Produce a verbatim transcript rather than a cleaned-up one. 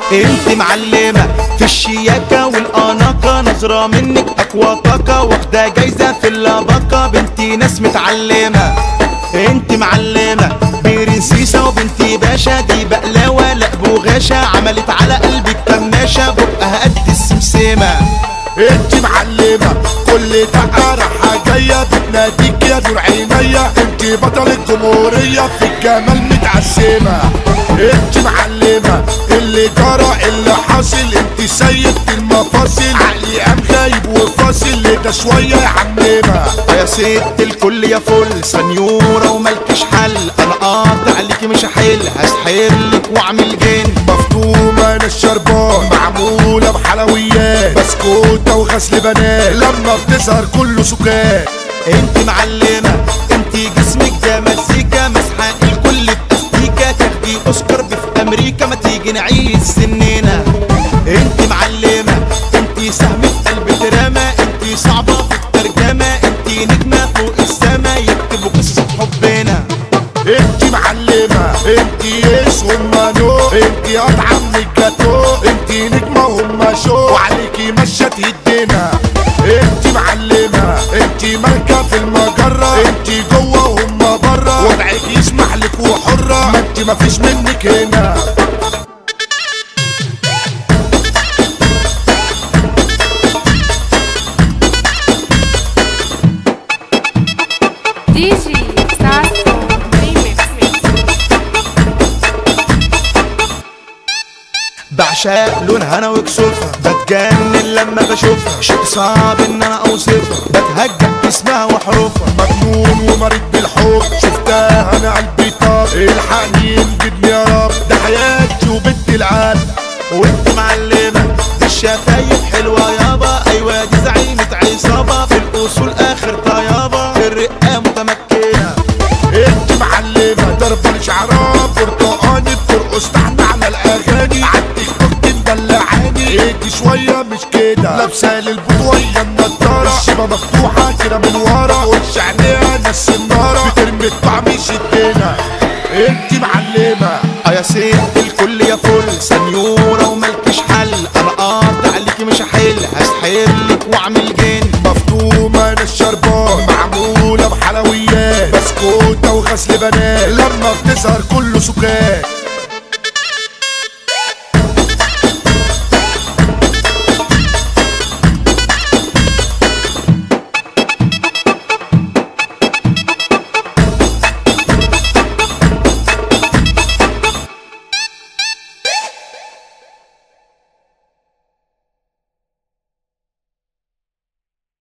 انت معلمة في الشياكة والاناقة، نظرة منك اقوى طاقة، واخدة جايزة في اللباقة، بنتي ناس متعلمة. انت معلمة برنسيسة وبنتي باشا، دي بقلاوة لا بوغاشة، عملت على قلبك كماشة، بقها قد السمسمة. انت معلمة كل دقة راحة جاية بتناديك يا نور عينيا، انت بطل الجمهورية في الجمال متعسمة. انت معلمة اللي جرى اللي حاصل، انت سيد المفاصل، عقلي قام غايب وفاصل لده شوية يا عمنا. يا ست الكل يا فل سنيورة وملكش حل، انا قاطع عليكي مش هحل، هسحرلك واعمل جن. مفطومة انا الشربان معمولة بحلويات، بسكوتة وغسل بنات، لما بتظهر كله سكات. انت معلمة انت جسمك ده مزيكا، مسحة الكل باستيكا، تاخدي اوسكار في امريكا، ما تيجي نعيش سننا. انت معلمة انت سهم في قلب دراما، انت صعبة في الترجمة، انت نجمة فوق السما، يكتبوا قصة حبنا. انت معلمة انت يس هما نو، انت قطعة من الجاتو، انت نجمة وهما شو، وعليكي مشة تهدنا. انت معلمة انت مالكة في المجرة، انت جوه وهما برا، وضعك يسمح لك وحرة، ما انت مفيش منك هنا. دي جي ساسو ريميكس. بعشق لونها انا وكسوفها، بتجنن لما بشوفها، شيء صعب ان انا اوصفها، بتهجأ اسمها وحروفها. مجنون ومريض بالحب شفتها انا قلبي طاب، الحقني انجدني يا رب، ده حياتي وبنت العالم. وانت معلمة الشفايف حلوة يابا، ايوه دي زعيمة عصابة، في الاصول اخر طيابة، في الرقة متمكنة. انت معلمة ضربة شعرها برتقاني، بترقص تحت على الاغاني، عالتيك توك مدلعاني، ايدي شوية مش كده، لابسة للبطوية النضارة، الشيبة مفتوحة كده من ورا، وش عينيها ناس النارة، بترمي الطعم يشدنا. انت معلمة يا ست الكل يا فل سنيورة وملكش حل، انا قاطع عليكي مش هحل، هسحرلك واعمل جن. مفطومة انا الشربان معمولة بحلويات، بسكوتة وغسل بنات، لما بتظهر كله سكات.